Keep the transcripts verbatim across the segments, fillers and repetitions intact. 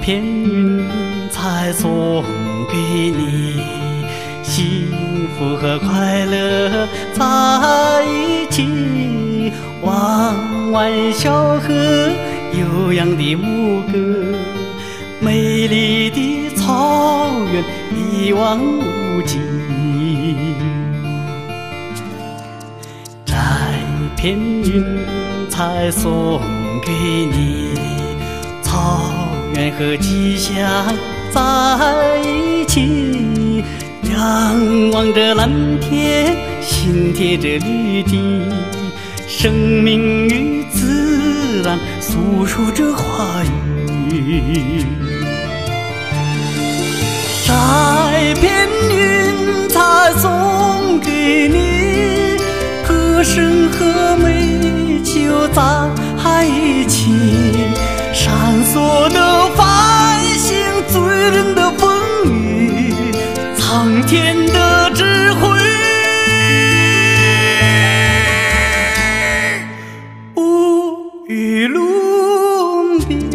片云彩送给你，幸福和快乐在一起。弯弯小河，悠扬的牧歌，美丽的草原一望无际。摘片云彩送给你，草原和吉祥在一起。仰望着蓝天，心贴着绿地，生命与自然诉说着话语。摘片云彩送给你，歌声和美就在一起。闪烁的繁星，醉人的风雨，苍天的智慧，无与伦比。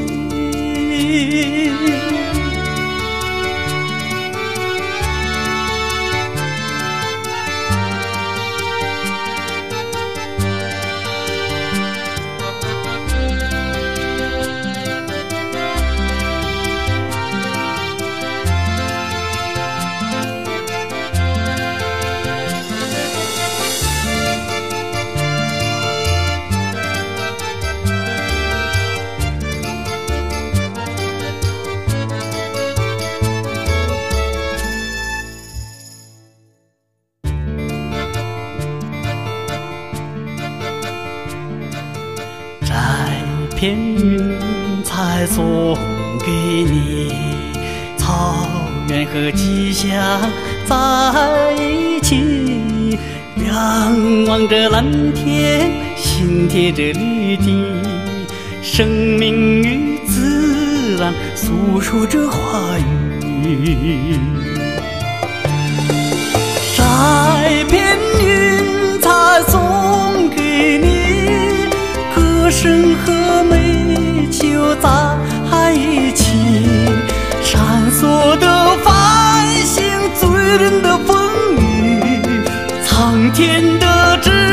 片云彩送给你，草原和吉祥在一起。仰望着蓝天，心贴着绿地，生命与自然诉说着话语。摘片云彩送给你，歌声和美就在一起。闪烁的繁星，醉人的风雨，苍天的智